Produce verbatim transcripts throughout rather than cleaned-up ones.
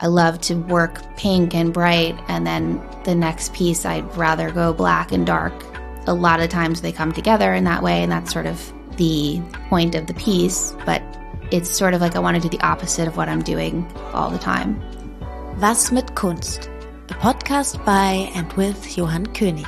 I love to work pink and bright, and then the next piece I'd rather go black and dark. A lot of times they come together in that way, and that's sort of the point of the piece, but it's sort of like I want to do the opposite of what I'm doing all the time. Was mit Kunst? A podcast by and with Johann König.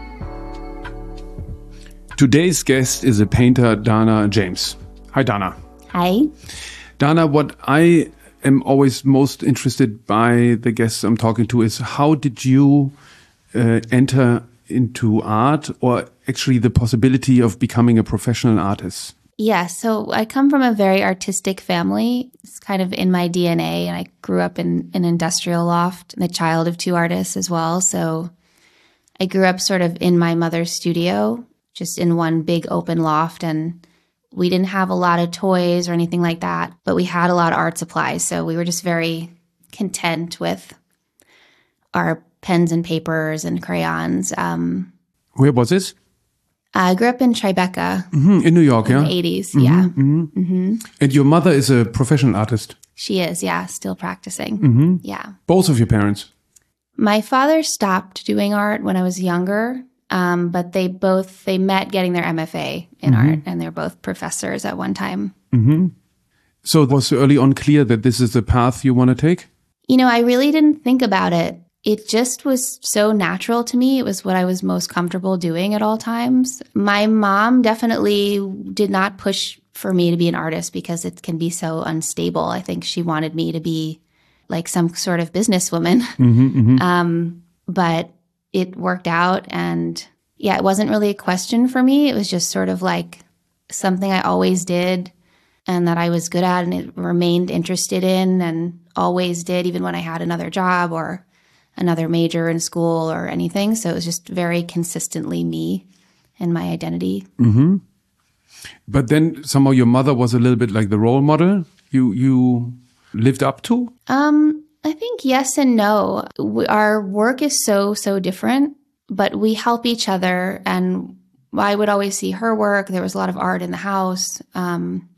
Today's guest is a painter, Dana James. Hi, Dana. Hi. Dana, what I am always most interested by the guests I'm talking to is how did you uh, enter into art, or actually the possibility of becoming a professional artist? Yeah, so I come from a very artistic family. It's kind of in my D N A, and I grew up in an industrial loft, and the child of two artists as well. So I grew up sort of in my mother's studio, just in one big open loft, and we didn't have a lot of toys or anything like that, but we had a lot of art supplies. So we were just very content with our pens and papers and crayons. Um, Where was this? I grew up in Tribeca. Mm-hmm. In New York, in yeah? the eighties, Mm-hmm, yeah. Mm-hmm. Mm-hmm. And your mother is a professional artist? She is, yeah, still practicing. Mm-hmm. Yeah. Both of your parents? My father stopped doing art when I was younger, um, but they both, they met getting their M F A in Mm-hmm. art, and they're both professors at one time. Mm-hmm. So it was early on clear that this is the path you want to take? You know, I really didn't think about it. It just was so natural to me. It was what I was most comfortable doing at all times. My mom definitely did not push for me to be an artist because it can be so unstable. I think she wanted me to be like some sort of businesswoman. Mm-hmm, mm-hmm. Um, but it worked out, and yeah, it wasn't really a question for me. It was just sort of like something I always did and that I was good at and it remained interested in and always did, even when I had another job or another major in school or anything. So it was just very consistently me and my identity. Mm-hmm. But then somehow your mother was a little bit like the role model you you lived up to? Um, I think yes and no. We, our work is so, so different, but we help each other. And I would always see her work. There was a lot of art in the house. Um,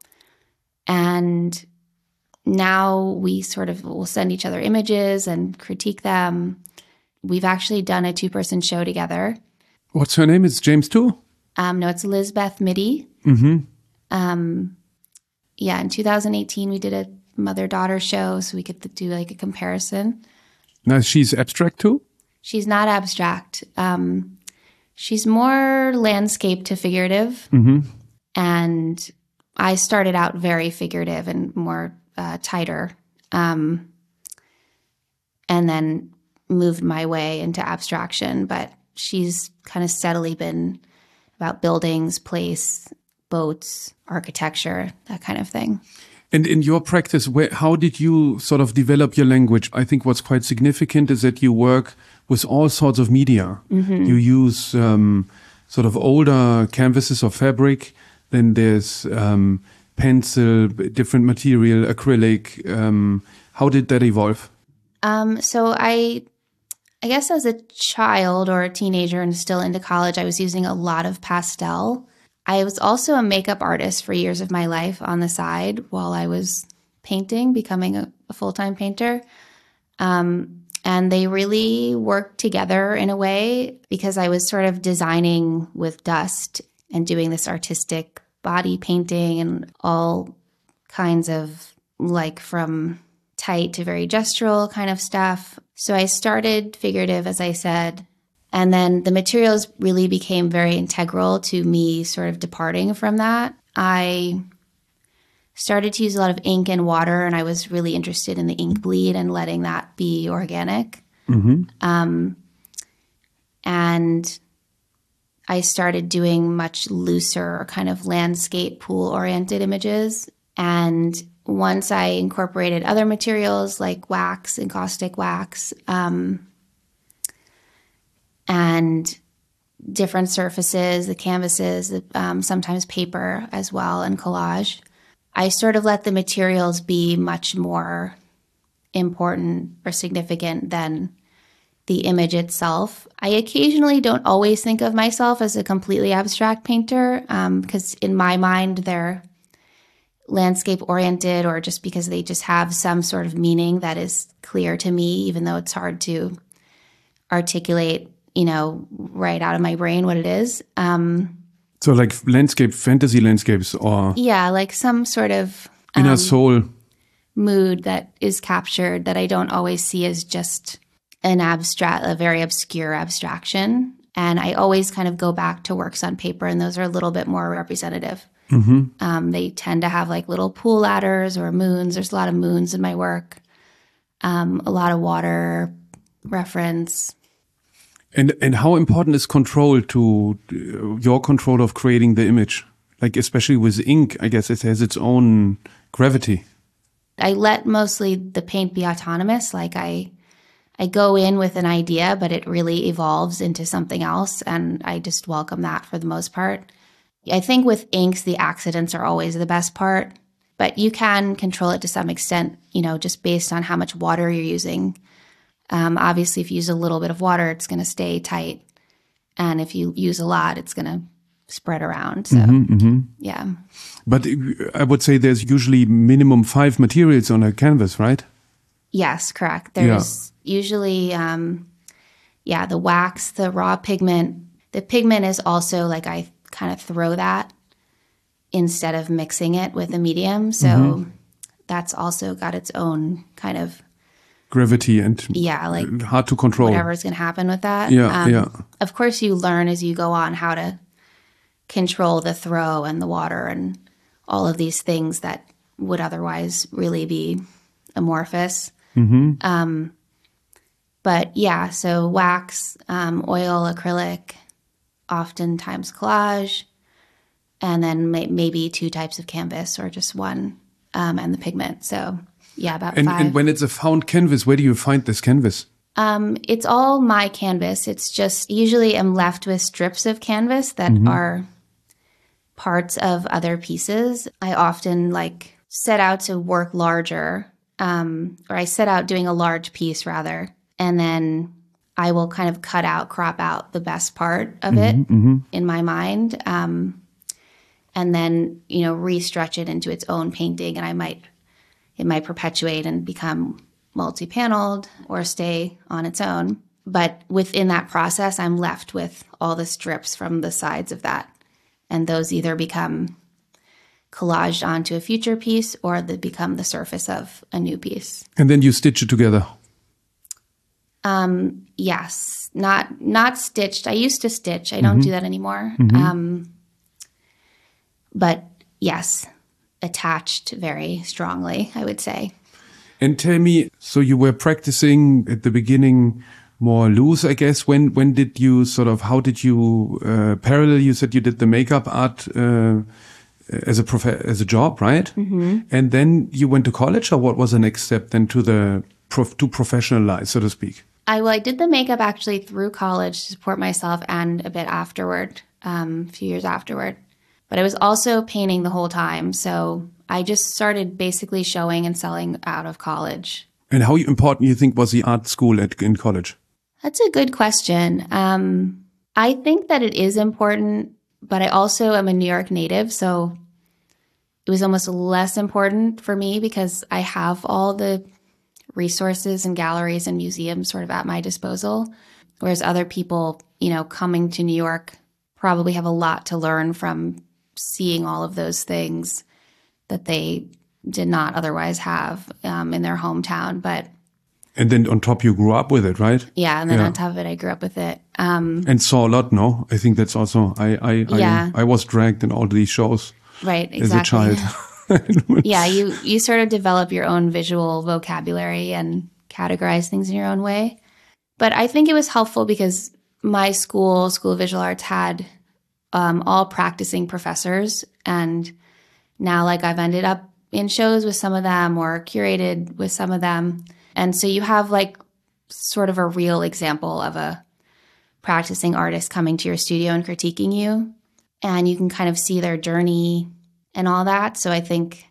and now we sort of will send each other images and critique them. We've actually done a two-person show together. What's her name? It's James too? Um, no, it's Lizbeth Mitty. Mm-hmm. Um, yeah, in two thousand eighteen, we did a mother-daughter show, so we could do like a comparison. Now she's abstract too? She's not abstract. Um, she's more landscape to figurative. Mm-hmm. And I started out very figurative and more uh, tighter, um, and then moved my way into abstraction. But she's kind of steadily been about buildings, place, boats, architecture, that kind of thing. And in your practice, where, how did you sort of develop your language? I think what's quite significant is that you work with all sorts of media. Mm-hmm. You use um, sort of older canvases or fabric. Then there's um, pencil, different material, acrylic. Um, how did that evolve? Um, so I, I guess as a child or a teenager and still into college, I was using a lot of pastel. I was also a makeup artist for years of my life on the side while I was painting, becoming a, a full-time painter. Um, and they really worked together in a way because I was sort of designing with dust and doing this artistic body painting and all kinds of like from tight to very gestural kind of stuff. So I started figurative, as I said, and then the materials really became very integral to me sort of departing from that. I started to use a lot of ink and water, and I was really interested in the ink bleed and letting that be organic. Mm-hmm. Um, and I started doing much looser kind of landscape pool-oriented images. And once I incorporated other materials like wax, encaustic wax, um, and different surfaces, the canvases, um, sometimes paper as well, and collage, I sort of let the materials be much more important or significant than the image itself. I occasionally don't always think of myself as a completely abstract painter, um, because in my mind, they're landscape oriented or just because they just have some sort of meaning that is clear to me, even though it's hard to articulate, you know, right out of my brain what it is. Um, so like landscape, fantasy landscapes or... Yeah, like some sort of... Inner um, soul. Mood that is captured that I don't always see as just an abstract, a very obscure abstraction. And I always kind of go back to works on paper, and those are a little bit more representative. Mm-hmm. Um, they tend to have like little pool ladders or moons. There's a lot of moons in my work. Um, a lot of water reference. And and how important is control to uh, your control of creating the image? Like especially with ink, I guess it has its own gravity. I let mostly the paint be autonomous. Like I, I go in with an idea, but it really evolves into something else, and I just welcome that for the most part. I think with inks, the accidents are always the best part, but you can control it to some extent, you know, just based on how much water you're using. Um, obviously, if you use a little bit of water, it's going to stay tight. And if you use a lot, it's going to spread around. So, mm-hmm, mm-hmm. yeah. But I would say there's usually minimum five materials on a canvas, right? Yes, correct. There's yeah. usually, um, yeah, the wax, the raw pigment. The pigment is also like I kind of throw that instead of mixing it with a medium. So mm-hmm. that's also got its own kind of gravity and yeah, like hard to control. Whatever's going to happen with that. Yeah, um, yeah. Of course, you learn as you go on how to control the throw and the water and all of these things that would otherwise really be amorphous. Mm-hmm. Um, but yeah, so wax, um, oil, acrylic, oftentimes collage, and then may- maybe two types of canvas or just one, um, and the pigment. So yeah, about and, five. And when it's a found canvas, where do you find this canvas? Um, it's all my canvas. It's just usually I'm left with strips of canvas that mm-hmm. are parts of other pieces. I often like set out to work larger, um, or I set out doing a large piece rather, and then I will kind of cut out, crop out the best part of mm-hmm, it mm-hmm. in my mind, um, and then, you know, re-stretch it into its own painting, and I might, it might perpetuate and become multi-paneled or stay on its own. But within that process, I'm left with all the strips from the sides of that. And those either become collaged onto a future piece or they become the surface of a new piece. And then you stitch it together? Um, yes. Not not stitched. I used to stitch. I don't mm-hmm. do that anymore. Mm-hmm. Um, but yes, attached very strongly, I would say. And tell me, so you were practicing at the beginning more loose, I guess. When when did you sort of, how did you uh, parallel? You said you did the makeup art uh, as a prof- as a job, right? Mm-hmm. And then you went to college, or what was the next step then to the prof- to professionalize, so to speak? I well, I did the makeup actually through college to support myself and a bit afterward, um, a few years afterward. But I was also painting the whole time, so I just started basically showing and selling out of college. And how important you think was the art school at in college? That's a good question. Um, I think that it is important, but I also am a New York native, so it was almost less important for me because I have all the resources and galleries and museums sort of at my disposal, whereas other people, you know, coming to New York probably have a lot to learn from seeing all of those things that they did not otherwise have um, in their hometown. But and then on top, you grew up with it, right? Yeah, and then yeah. on top of it, I grew up with it. Um, and saw a lot, no? I think that's also, I I, yeah. I I was dragged in all these shows right, exactly. as a child. yeah, you, you sort of develop your own visual vocabulary and categorize things in your own way. But I think it was helpful because my school, School of Visual Arts, had um, all practicing professors. And now, like, I've ended up in shows with some of them or curated with some of them. And so you have, like, sort of a real example of a practicing artist coming to your studio and critiquing you. And you can kind of see their journey and all that. So I think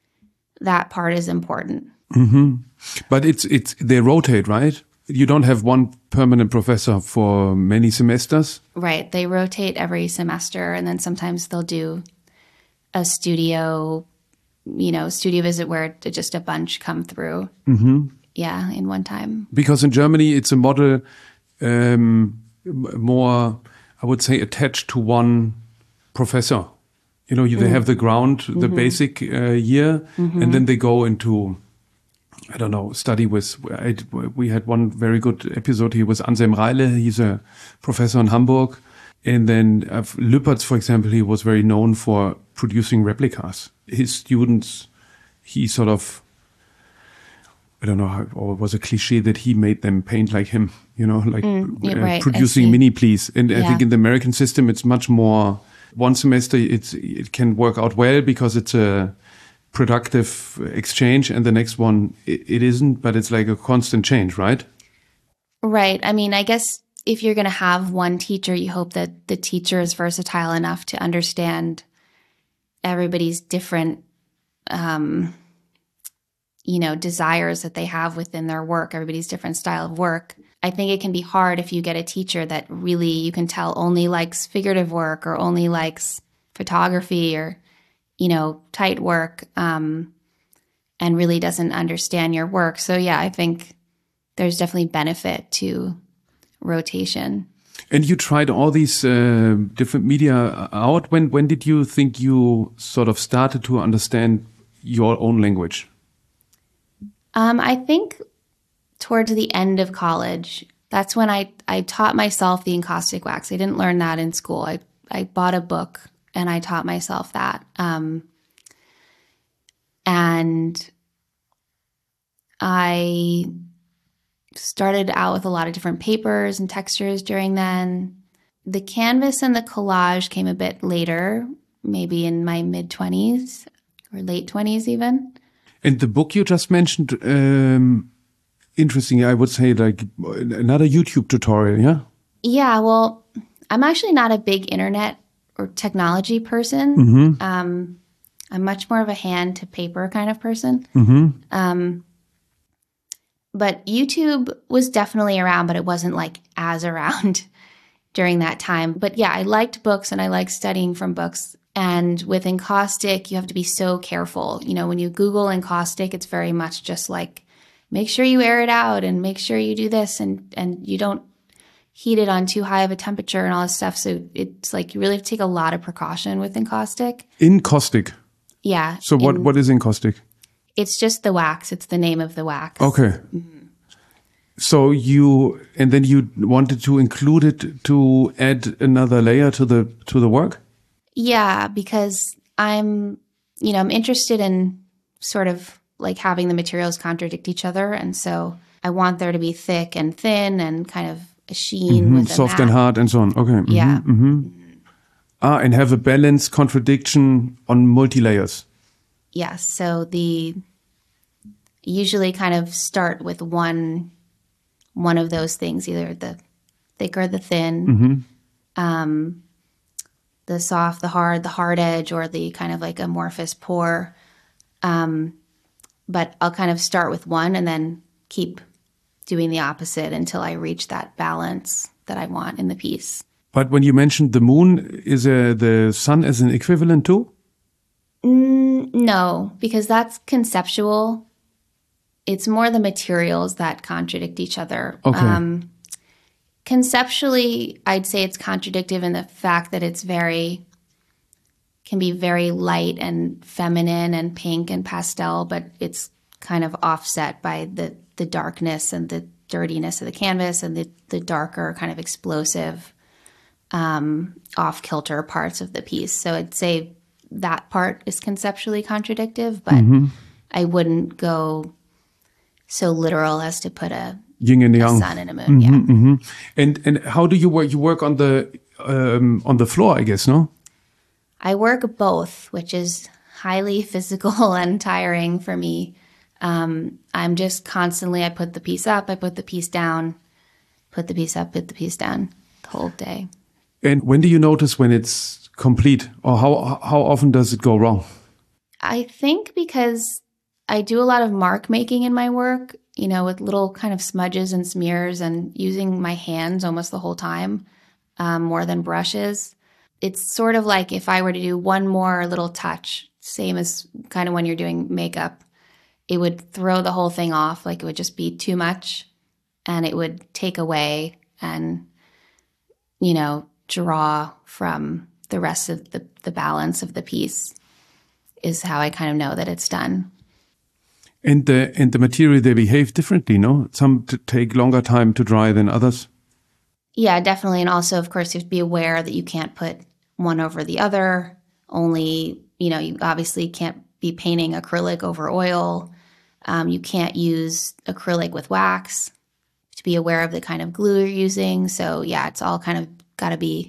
that part is important. Mm-hmm. But it's it's they rotate, right? You don't have one permanent professor for many semesters. Right. They rotate every semester, and then sometimes they'll do a studio you know, studio visit where just a bunch come through. Mm-hmm. Yeah, in one time. Because in Germany, it's a model um, more, I would say, attached to one professor. You know, they have the ground, the mm-hmm. basic uh, year, mm-hmm. and then they go into, I don't know, study with, I, we had one very good episode here with Anselm Reile. He's a professor in Hamburg. And then uh, Lüpertz, for example, he was very known for producing replicas. His students, he sort of, I don't know, how, or it was a cliche that he made them paint like him, you know, like mm, yeah, uh, right, producing mini please. And yeah. I think in the American system, it's much more, one semester it's it can work out well because it's a productive exchange, and the next one it, it isn't, but it's like a constant change, right? Right. I mean, I guess if you're going to have one teacher, you hope that the teacher is versatile enough to understand everybody's different, um, you know, desires that they have within their work, everybody's different style of work. I think it can be hard if you get a teacher that really you can tell only likes figurative work or only likes photography or, you know, tight work, um, and really doesn't understand your work. So yeah, I think there's definitely benefit to rotation. And you tried all these uh, different media out. When when did you think you sort of started to understand your own language? Um, I think towards the end of college, that's when I, I taught myself the encaustic wax. I didn't learn that in school. I, I bought a book and I taught myself that. Um, and I started out with a lot of different papers and textures during then. The canvas and the collage came a bit later, maybe in my mid-twenties or late twenties even. And the book you just mentioned, um, interesting, I would say like another YouTube tutorial, yeah? Yeah, well, I'm actually not a big internet or technology person. Mm-hmm. Um, I'm much more of a hand to paper kind of person. Mm-hmm. Um, but YouTube was definitely around, but it wasn't like as around during that time. But yeah, I liked books and I liked studying from books. And with encaustic, you have to be so careful. You know, when you Google encaustic, it's very much just like, make sure you air it out and make sure you do this and, and you don't heat it on too high of a temperature and all this stuff. So it's like you really have to take a lot of precaution with encaustic. Encaustic? Yeah. So what, in, what is encaustic? It's just the wax. It's the name of the wax. Okay. Mm-hmm. So you, and then you wanted to include it to add another layer to the to the work? Yeah, because I'm, you know, I'm interested in sort of like having the materials contradict each other. And so I want there to be thick and thin and kind of a sheen mm-hmm. with a soft matte. and hard and so on. Okay. Mm-hmm. Yeah. Mm-hmm. Ah, and have a balanced contradiction on multi-layers. Yes. So the usually kind of start with one one of those things, either the thick or the thin. Mm-hmm. Um the soft, the hard, the hard edge, or the kind of like amorphous pour. Um, but I'll kind of start with one and then keep doing the opposite until I reach that balance that I want in the piece. But when you mentioned the moon, is uh, the sun as an equivalent too? Mm, no, because that's conceptual. It's more the materials that contradict each other. Okay. Um, Conceptually, I'd say it's contradictive in the fact that it's very, can be very light and feminine and pink and pastel, but it's kind of offset by the, the darkness and the dirtiness of the canvas and the, the darker kind of explosive, um, off-kilter parts of the piece. So I'd say that part is conceptually contradictive, but mm-hmm. I wouldn't go so literal as to put a yin and yang, sun and a moon. Mm-hmm, yeah. Mm-hmm. And and how do you work? You work on the um, on the floor, I guess, no? I work both, which is highly physical and tiring for me. Um, I'm just constantly. I put the piece up, I put the piece down, put the piece up, put the piece down, the whole day. And when do you notice when it's complete, or how how often does it go wrong? I think because I do a lot of mark making in my work, you know, with little kind of smudges and smears and using my hands almost the whole time, um, more than brushes. It's sort of like if I were to do one more little touch, same as kind of when you're doing makeup. It would throw the whole thing off. Like it would just be too much and it would take away and, you know, draw from the rest of the, the balance of the piece is how I kind of know that it's done. And the, and the material, they behave differently, no? Some t- take longer time to dry than others. Yeah, definitely. And also, of course, you have to be aware that you can't put one over the other. Only, you know, you obviously can't be painting acrylic over oil. Um, you can't use acrylic with wax. To be aware of the kind of glue you're using. So yeah, it's all kind of got to be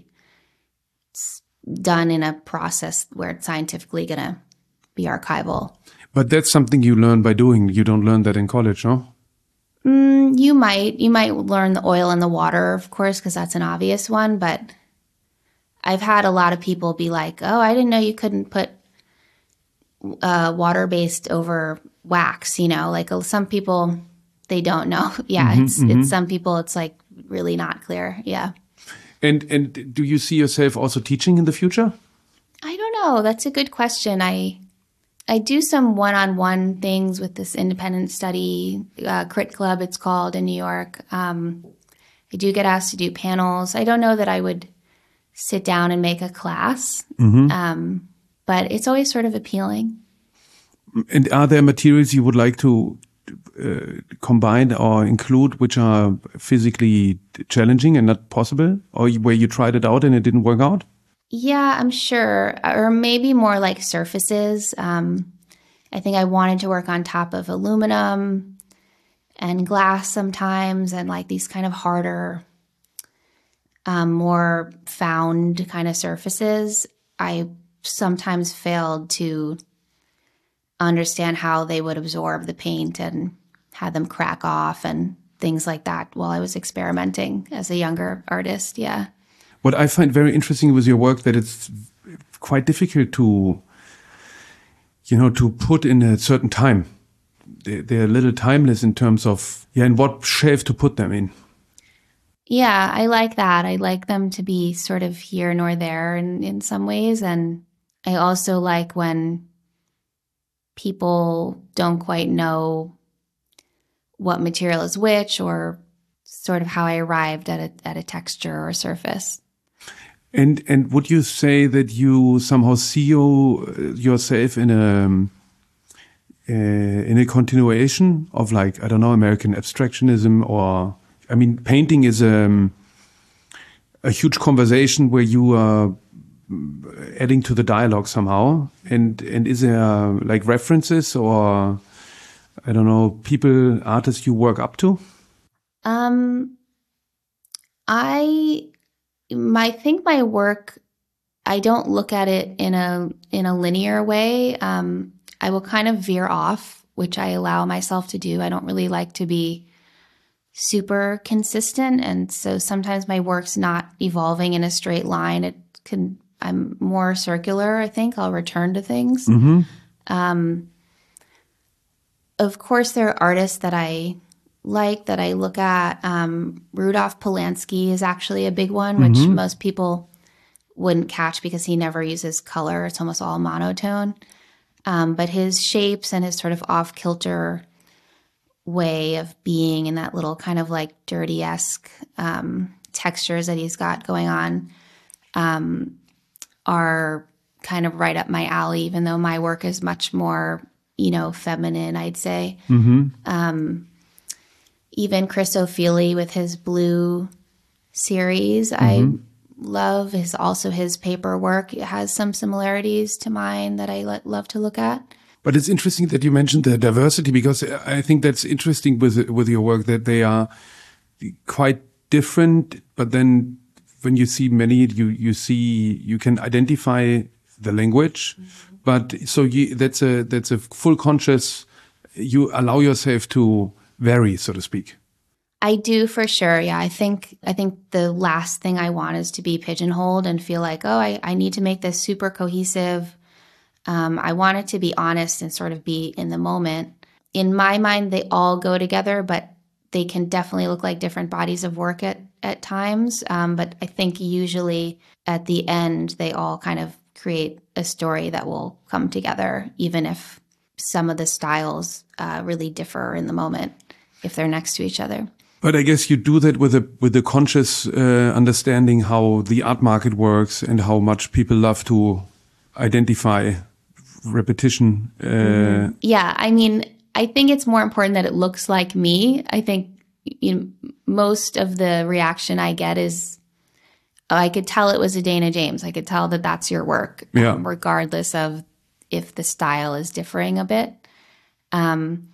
done in a process where it's scientifically going to be archival. But that's something you learn by doing. You don't learn that in college, no? Mm, you might. You might learn the oil and the water, of course, because that's an obvious one. But I've had a lot of people be like, oh, I didn't know you couldn't put uh, water-based over wax, you know? Like some people, they don't know. Yeah, Mm-hmm, it's, mm-hmm. it's some people, it's like really not clear. Yeah. And and do you see yourself also teaching in the future? I don't know. That's a good question. I I do some one-on-one things with this independent study, uh, Crit Club it's called in New York. Um, I do get asked to do panels. I don't know that I would sit down and make a class, Mm-hmm. um, but it's always sort of appealing. And are there materials you would like to uh, combine or include which are physically challenging and not possible? Or where you tried it out and it didn't work out? Yeah, I'm sure. Or maybe more like surfaces. Um, I think I wanted to work on top of aluminum and glass sometimes and like these kind of harder, um, more found kind of surfaces. I sometimes failed to understand how they would absorb the paint and had them crack off and things like that while I was experimenting as a younger artist. Yeah. What I find very interesting with your work that it's quite difficult to, you know, to put in a certain time. They're, they're a little timeless in terms of, yeah, in what shelf to put them in. Yeah, I like that. I like them to be sort of here nor there in, in some ways. And I also like when people don't quite know what material is which or sort of how I arrived at a, at a texture or surface. And and would you say that you somehow see you, yourself in a uh, in a continuation of, like, I don't know, American abstractionism? Or I mean, painting is um, a huge conversation where you are adding to the dialogue somehow. And and is there like references or I don't know, people, artists you work up to? Um, I. My, I think my work, I don't look at it in a in a linear way. Um, I will kind of veer off, which I allow myself to do. I don't really like to be super consistent, and so sometimes my work's not evolving in a straight line. It can. I'm more circular. I think I'll return to things. Mm-hmm. Um, of course, there are artists that I like that I look at. Um, Rudolph Polanski is actually a big one, which Mm-hmm. most people wouldn't catch because he never uses color. It's almost all monotone. Um, but his shapes and his sort of off-kilter way of being in that little kind of like dirty-esque um, textures that he's got going on um, are kind of right up my alley, even though my work is much more, you know, feminine, I'd say. Mm-hmm. Um, Even Chris O'Feely with his Blue series, Mm-hmm. I love. His also his paper work. It has some similarities to mine that I lo- love to look at. But it's interesting that you mentioned the diversity, because I think that's interesting with with your work, that they are quite different. But then when you see many, you you see you can identify the language. Mm-hmm. But so you, that's a that's a full conscious. You allow yourself to vary, so to speak. I do, for sure. Yeah, I think I think the last thing I want is to be pigeonholed and feel like, oh, I, I need to make this super cohesive. Um, I want it to be honest and sort of be in the moment. In my mind, they all go together, but they can definitely look like different bodies of work at, at times. Um, but I think usually at the end, they all kind of create a story that will come together, even if some of the styles uh, really differ in the moment if they're next to each other. But I guess you do that with a with a conscious uh, understanding how the art market works and how much people love to identify repetition. Uh, mm-hmm. Yeah, I mean, I think it's more important that it looks like me. I think you know, most of the reaction I get is, oh, I could tell it was a Dana James. I could tell that that's your work, yeah. um, regardless of if the style is differing a bit. Um,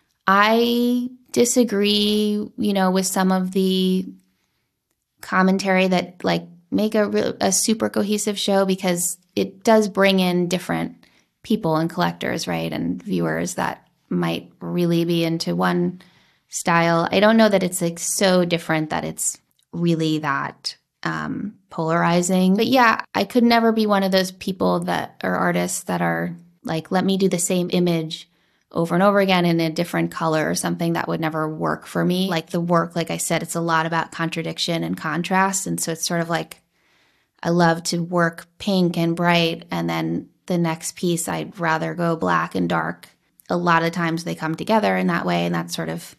I disagree, you know, with some of the commentary that like make a, re- a super cohesive show, because it does bring in different people and collectors, right? And viewers that might really be into one style. I don't know that it's like so different that it's really that um, polarizing. But yeah, I could never be one of those people that are artists that are like, let me do the same image over and over again in a different color or something. That would never work for me. Like the work, like I said, it's a lot about contradiction and contrast. And so it's sort of like, I love to work pink and bright, and then the next piece I'd rather go black and dark. A lot of times they come together in that way, and that's sort of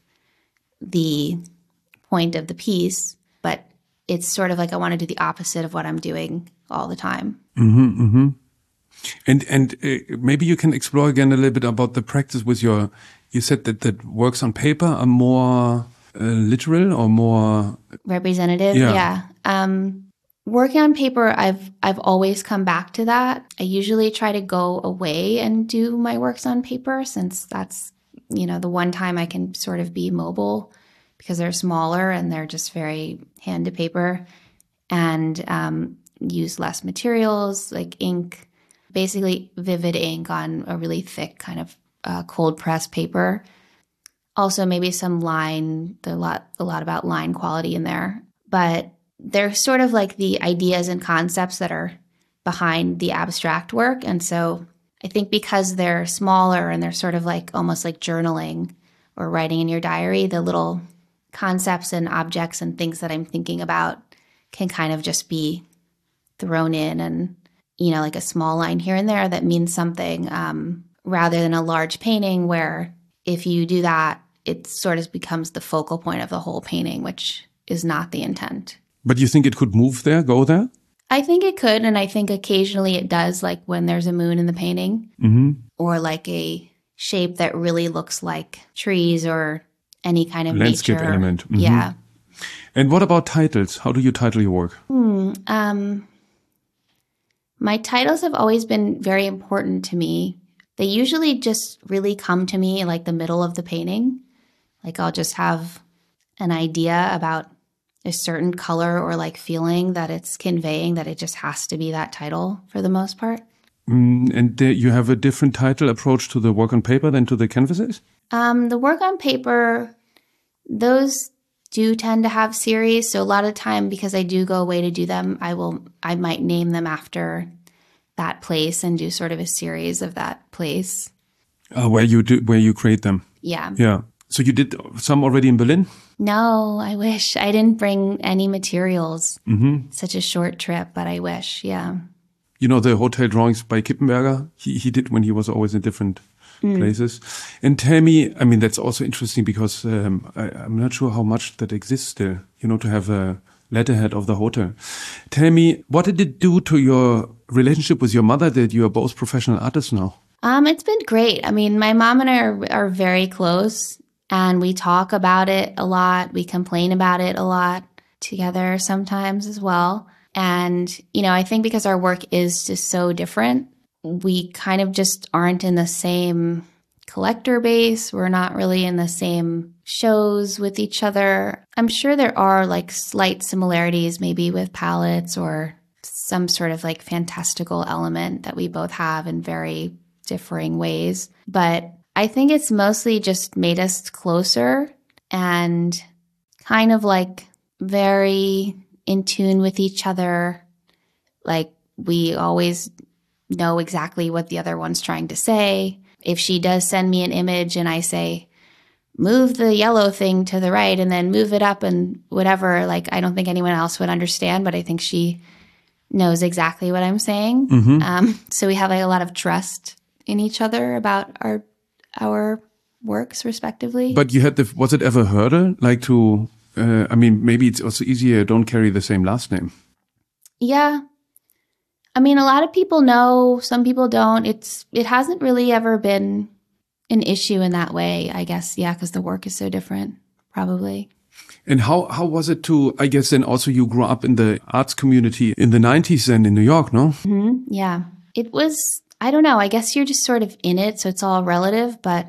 the point of the piece. But it's sort of like I want to do the opposite of what I'm doing all the time. Mm-hmm, mm-hmm. And and uh, maybe you can explore again a little bit about the practice with your, you said that, that works on paper are more uh, literal or more representative. Yeah. yeah. Um, working on paper, I've I've always come back to that. I usually try to go away and do my works on paper, since that's, you know, the one time I can sort of be mobile, because they're smaller and they're just very hand to paper, and um, use less materials like ink. Basically vivid ink on a really thick kind of uh, cold press paper. Also maybe some line, there's a lot, a lot about line quality in there. But they're sort of like the ideas and concepts that are behind the abstract work. And so I think because they're smaller and they're sort of like almost like journaling or writing in your diary, the little concepts and objects and things that I'm thinking about can kind of just be thrown in, and you know, like a small line here and there that means something, um, rather than a large painting where if you do that, it sort of becomes the focal point of the whole painting, which is not the intent. But you think it could move there, go there? I think it could, and I think occasionally it does, like when there's a moon in the painting, mm-hmm. or like a shape that really looks like trees or any kind of landscape nature. element. Mm-hmm. Yeah. And what about titles? How do you title your work? Hmm, um... My titles have always been very important to me. They usually just really come to me like the middle of the painting. Like I'll just have an idea about a certain color or like feeling that it's conveying, that it just has to be that title for the most part. Mm, and uh, you have a different title approach to the work on paper than to the canvases? Um, the work on paper, those do tend to have series. So a lot of time, because I do go away to do them, I will, I might name them after that place and do sort of a series of that place. Uh, where you do, where you create them. Yeah. Yeah. So you did some already in Berlin? No, I wish. I didn't bring any materials. Mm-hmm. Such a short trip, but I wish, yeah. You know, the hotel drawings by Kippenberger, he, he did when he was always in different Mm. places. And tell me, I mean, that's also interesting because um, I, I'm not sure how much that exists still, you know, to have a letterhead of the hotel. Tell me, what did it do to your relationship with your mother that you are both professional artists now? Um, it's been great. I mean, my mom and I are, are very close, and we talk about it a lot. We complain about it a lot together sometimes as well. And, you know, I think because our work is just so different, we kind of just aren't in the same collector base. We're not really in the same shows with each other. I'm sure there are like slight similarities maybe with palettes or some sort of like fantastical element that we both have in very differing ways. But I think it's mostly just made us closer and kind of like very in tune with each other. Like we always know exactly what the other one's trying to say. If she does send me an image and I say, move the yellow thing to the right and then move it up and whatever, like I don't think anyone else would understand, but I think she knows exactly what I'm saying. Mm-hmm. Um, so we have like a lot of trust in each other about our our works respectively. But you had the, was it ever a hurdle? Like to, uh, I mean, maybe it's also easier, don't carry the same last name. Yeah. I mean, a lot of people know, some people don't. It's, it hasn't really ever been an issue in that way, I guess. Yeah, because the work is so different, probably. And how, how was it to, I guess then also you grew up in the arts community in the nineties and in New York, no? Mm-hmm. Yeah. It was, I don't know, I guess you're just sort of in it, so it's all relative, but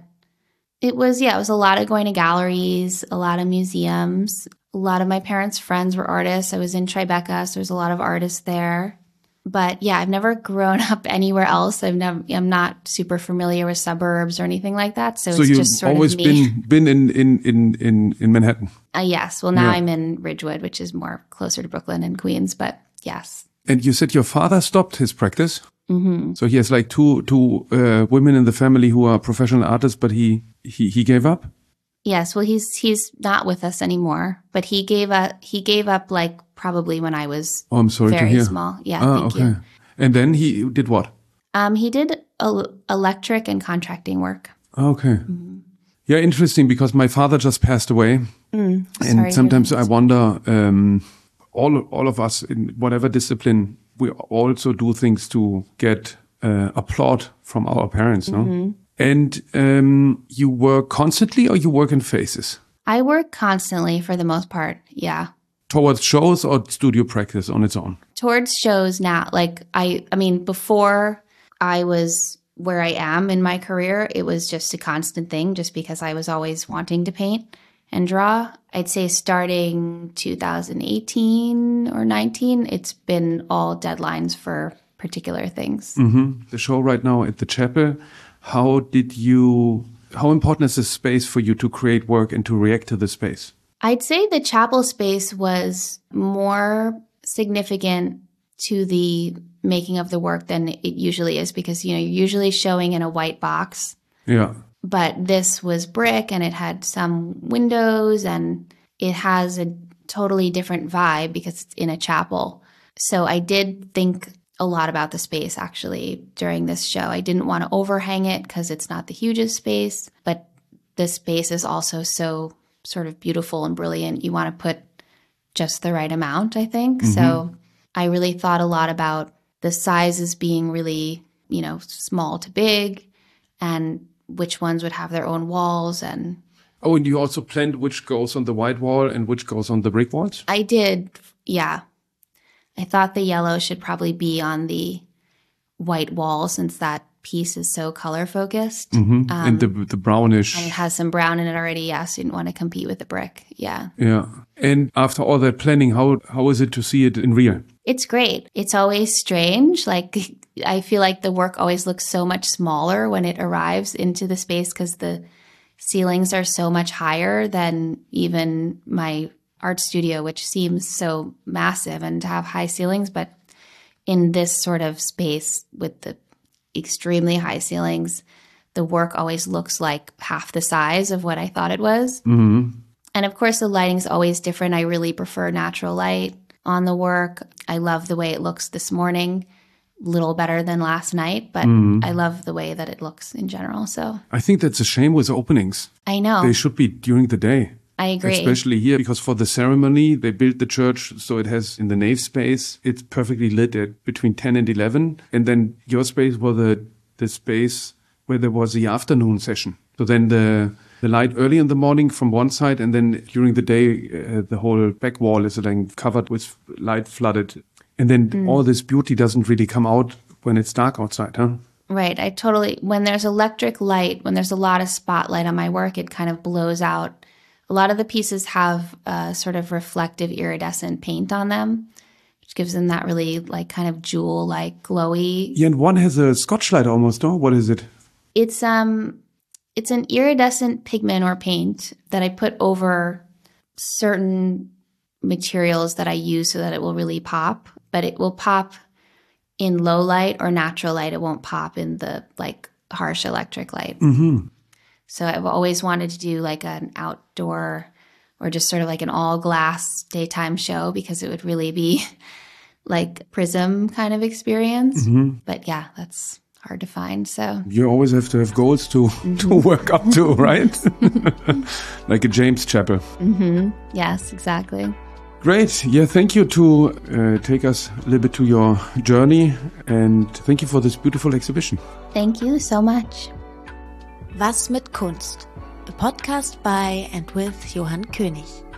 it was, yeah, it was a lot of going to galleries, a lot of museums. A lot of my parents' friends were artists. I was in Tribeca, so there's a lot of artists there. But yeah, I've never grown up anywhere else. I've never, I'm not super familiar with suburbs or anything like that. So, So it's you've just sort always of me. been, been in, in, in, in, in Manhattan? Uh, yes. Well, now Yeah. I'm in Ridgewood, which is more closer to Brooklyn and Queens, but yes. And you said your father stopped his practice? Mm-hmm. So he has like two, two uh, women in the family who are professional artists, but he, he, he gave up? Yes. Well, he's, he's not with us anymore, but he gave up, he gave up like probably when I was Oh, I'm sorry to very hear. small. Yeah. Ah, thank okay. you. And then he did what? Um, he did el- electric and contracting work. Okay. Mm-hmm. Yeah, interesting because my father just passed away. Mm, And sorry to hear sometimes that. I wonder, um, all all of us in whatever discipline, we also do things to get uh, applaud from our parents, no? Mm-hmm. And um, you work constantly or you work in phases? I work constantly for the most part. Yeah. Towards shows or studio practice on its own? Towards shows now. Like I, I mean, before I was where I am in my career, it was just a constant thing just because I was always wanting to paint and draw. I'd say starting two thousand eighteen or nineteen, it's been all deadlines for particular things. Mm-hmm. The show right now at the Chapel, how did you, how important is the space for you to create work and to react to the space? I'd say the chapel space was more significant to the making of the work than it usually is because, you know, you're usually showing in a white box. Yeah. But this was brick and it had some windows and it has a totally different vibe because it's in a chapel. So I did think a lot about the space actually during this show. I didn't want to overhang it because it's not the hugest space, but the space is also so sort of beautiful and brilliant. You want to put just the right amount, I think. Mm-hmm. So I really thought a lot about the sizes being really, you know, small to big and which ones would have their own walls. And Oh, and you also planned which goes on the white wall and which goes on the brick walls? I did, yeah. I thought the yellow should probably be on the white wall since that piece is so color focused. Mm-hmm. Um, and the the brownish. And it has some brown in it already. Yeah, so you didn't want to compete with the brick. Yeah. Yeah. And after all that planning, how how is it to see it in real? It's great. It's always strange. Like, I feel like the work always looks so much smaller when it arrives into the space because the ceilings are so much higher than even my art studio, which seems so massive and to have high ceilings. But in this sort of space with the extremely high ceilings, the work always looks like half the size of what I thought it was. Mm-hmm. And of course, the lighting's always different. I really prefer natural light on the work. I love the way it looks this morning, a little better than last night, but Mm-hmm. I love the way that it looks in general. So I think that's a shame with openings. I know. They should be during the day. I agree. Especially here, because for the ceremony, they built the church so it has in the nave space, it's perfectly lit at between ten and eleven. And then your space was the, the space where there was the afternoon session. So then the the light early in the morning from one side, and then during the day, uh, the whole back wall is then covered with light flooded. And then Mm. all this beauty doesn't really come out when it's dark outside, huh? Right. I totally, when there's electric light, when there's a lot of spotlight on my work, it kind of blows out. A lot of the pieces have a sort of reflective iridescent paint on them, which gives them that really like kind of jewel-like glowy. Yeah, and one has a Scotch light almost, oh, what is it? It's um, it's an iridescent pigment or paint that I put over certain materials that I use so that it will really pop, but it will pop in low light or natural light. It won't pop in the like harsh electric light. Mm-hmm. So I've always wanted to do like an outdoor or just sort of like an all glass daytime show because it would really be like prism kind of experience. Mm-hmm. But yeah, that's hard to find. So you always have to have goals to, mm-hmm. to work up to, right? Like a James Chapel. Mm-hmm. Yes, exactly. Great. Yeah, thank you to uh, take us a little bit to your journey, and thank you for this beautiful exhibition. Thank you so much. Was mit Kunst? A podcast by and with Johann König.